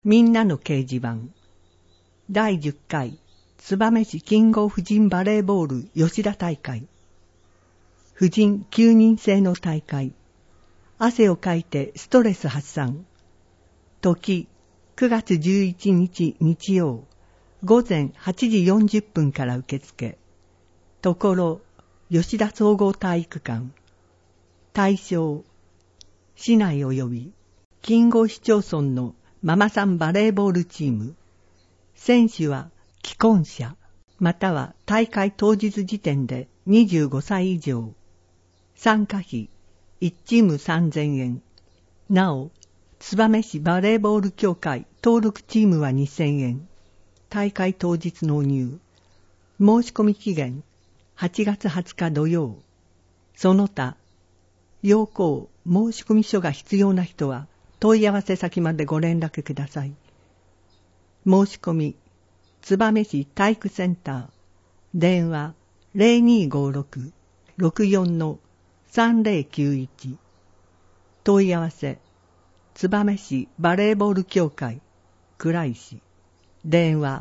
みんなの掲示板第10回燕市金剛婦人バレーボール吉田大会婦人9人制の大会汗をかいてストレス発散時9月11日日曜午前8時40分から受付ところ吉田総合体育館対象市内及び近郷市町村のママさんバレーボールチーム選手は既婚者または大会当日時点で25歳以上参加費1チーム3000円なお燕市バレーボール協会登録チームは2000円大会当日納入申し込み期限8月20日土曜その他要項申し込み書が必要な人は問い合わせ先までご連絡ください。申し込み燕市体育センター電話 0256-64-3091 問い合わせ燕市バレーボール協会倉石電話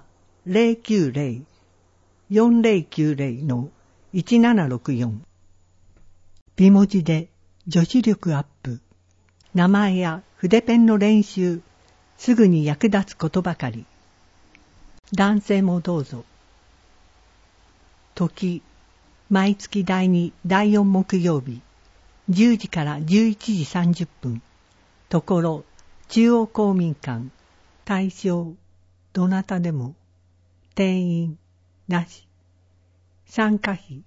090-4090-1764 美文字で女子力アップ名前や筆ペンの練習すぐに役立つことばかり男性もどうぞ時毎月第2第4木曜日10時から11時30分ところ中央公民館対象どなたでも定員なし参加費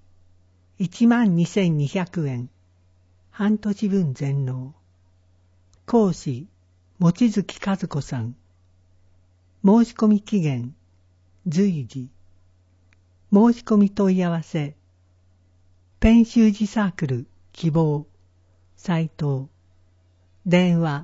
12,200円半年分全納講師望月和子さん申し込み期限随時申し込み問い合わせペン習字サークル希望斉藤電話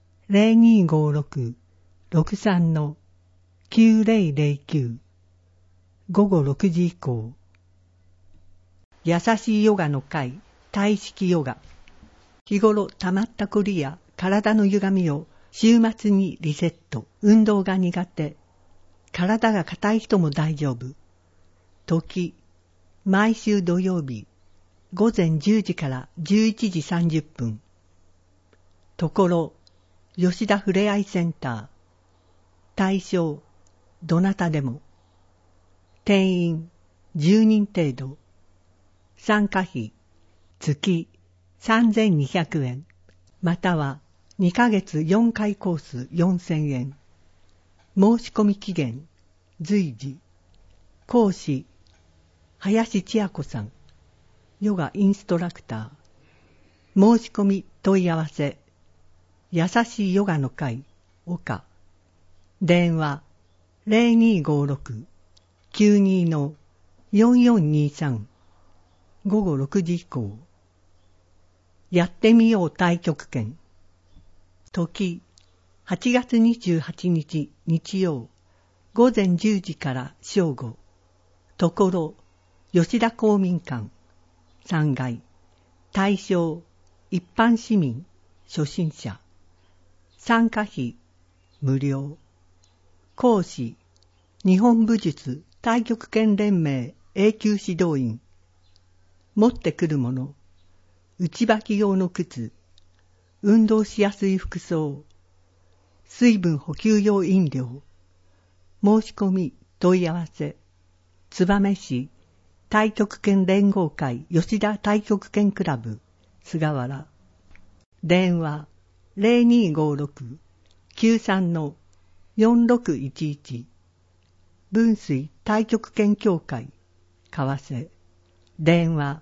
0256-63-9009 午後6時以降優しいヨガの会体式ヨガ日頃溜まったこりや体の歪みを週末にリセット運動が苦手体が硬い人も大丈夫時毎週土曜日午前10時から11時30分ところ吉田ふれあいセンター対象どなたでも定員10人程度参加費月3,200円または2ヶ月4回コース4,000円申し込み期限随時講師林千亜子さんヨガインストラクター申し込み問い合わせ優しいヨガの会岡電話 0256-92-4423 午後6時以降やってみよう太極拳時8月28日日曜午前10時から正午ところ吉田公民館3階対象一般市民初心者参加費無料講師日本武術太極拳連盟永久指導員持ってくるもの内履き用の靴運動しやすい服装水分補給用飲料申し込み問い合わせ燕市太極拳連合会吉田太極拳クラブ菅原電話 0256-93-4611 分水太極拳協会川瀬電話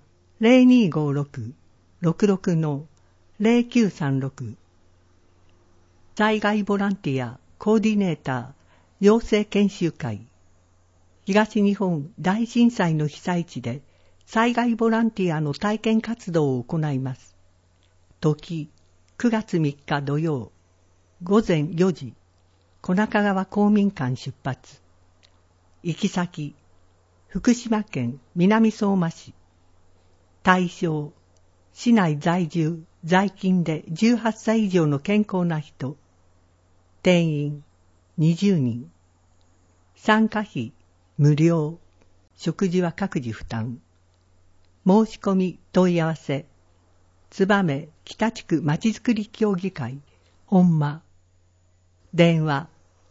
0256-66-0936 災害ボランティアコーディネーター養成研修会東日本大震災の被災地で災害ボランティアの体験活動を行います。時9月3日土曜午前4時小中川公民館出発行き先福島県南相馬市対象市内在住在勤で18歳以上の健康な人定員 20人。参加費無料。食事は各自負担。申し込み問い合わせ。燕北地区まちづくり協議会本間。電話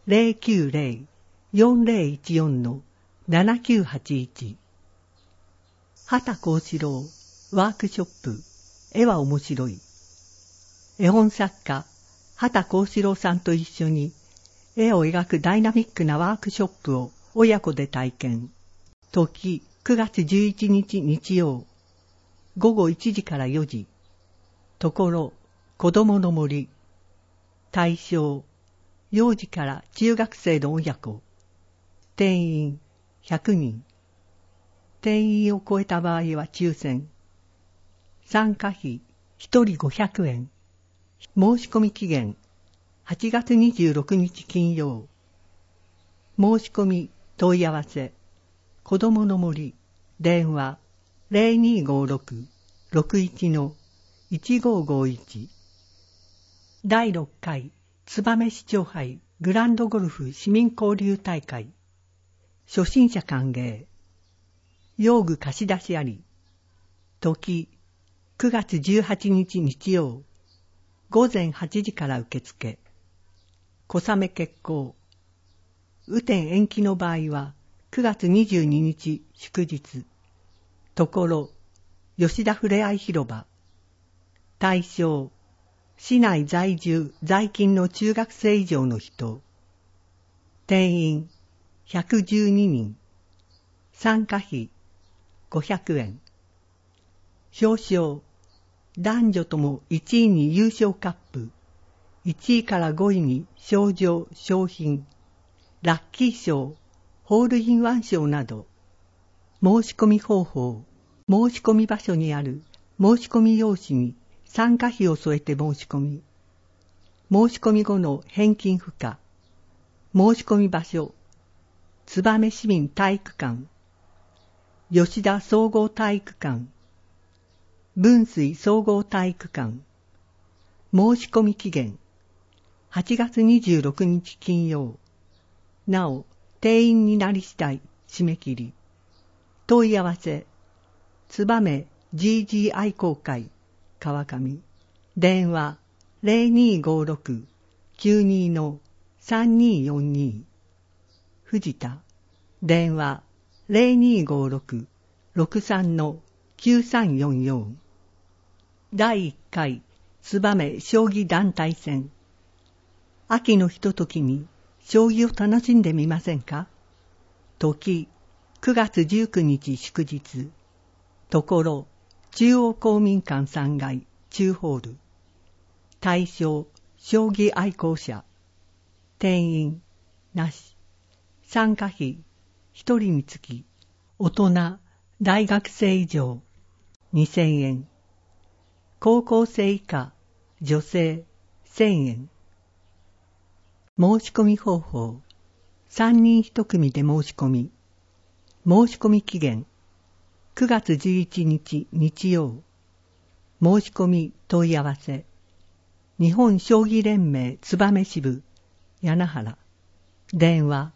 090-4014-7981。畑幸四郎ワークショップ。絵は面白い。絵本作家畑幸四郎さんと一緒に絵を描くダイナミックなワークショップを親子で体験。時9月11日日曜。午後1時から4時。ところ子供の森。対象幼児から中学生の親子。定員100人。定員を超えた場合は抽選。参加費1人500円。申し込み期限8月26日金曜。申し込み問い合わせ。子どもの森。電話0256-61-1551。第6回燕市長杯グランドゴルフ市民交流大会。初心者歓迎。用具貸し出しあり。時9月18日日曜。午前8時から受付。小雨決行。雨天延期の場合は9月22日祝日。ところ吉田ふれあい広場。対象市内在住在勤の中学生以上の人。定員112人。参加費500円。表彰男女とも1位に優勝カップ、1位から5位に賞状、賞品、ラッキー賞、ホールインワン賞など。申し込み方法、申し込み場所にある申し込み用紙に参加費を添えて申し込み。申し込み後の返金不可。申し込み場所、燕市民体育館、吉田総合体育館、分水総合体育館。申し込み期限8月26日金曜。なお定員になり次第締め切り。問い合わせ燕 GG 愛好会川上。電話0256-92-3242。藤田。電話0256-63-9344。第1回燕将棋団体戦。秋のひとときに将棋を楽しんでみませんか。時9月19日祝日。ところ中央公民館3階中ホール。対象将棋愛好者。定員なし。参加費1人につき大人大学生以上2000円。高校生以下女性1000円。申し込み方法3人1組で申し込み。申し込み期限9月11日日曜。申し込み問い合わせ日本将棋連盟燕支部柳原。電話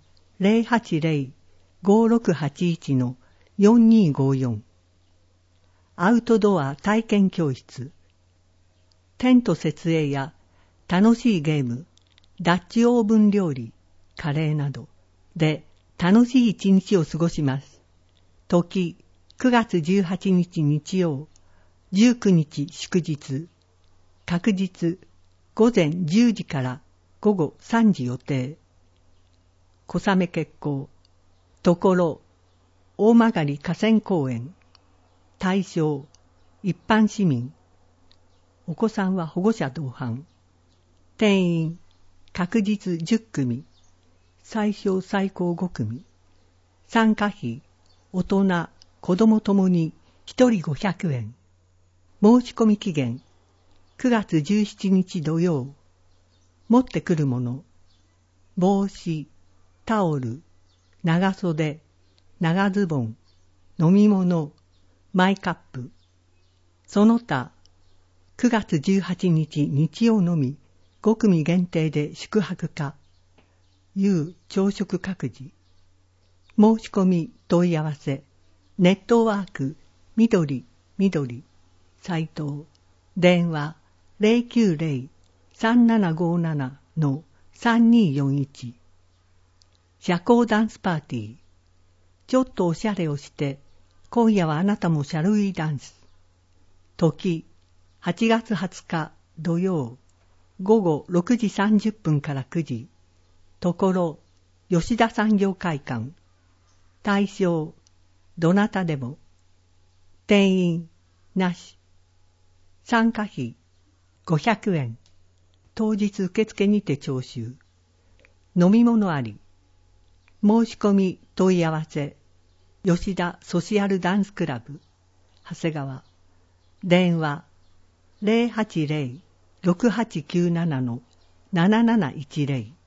080-5681-4254。アウトドア体験教室。テント設営や楽しいゲーム、ダッチオーブン料理、カレーなどで楽しい一日を過ごします。時9月18日日曜、19日祝日。確日午前10時から午後3時予定。小雨決行。ところ大曲河川公園。対象一般市民。お子さんは保護者同伴。定員確実10組。最小最高5組。参加費大人子供ともに1人500円。申し込み期限9月17日土曜。持ってくるもの帽子、タオル、長袖、長ズボン、飲み物、マイカップ。その他9月18日日曜のみ5組限定で宿泊可。 夕朝食各自。申し込み問い合わせ。ネットワークみどり斉藤。電話090-3757-3241。社交ダンスパーティー。ちょっとおしゃれをして、今夜はあなたもシャルウィーダンス。時、8月20日土曜、午後6時30分から9時。ところ、吉田産業会館。対象、どなたでも。定員、なし。参加費、500円。当日受付にて徴収。飲み物あり。申し込み問い合わせ。吉田ソシアルダンスクラブ。長谷川。電話080-6897-7710。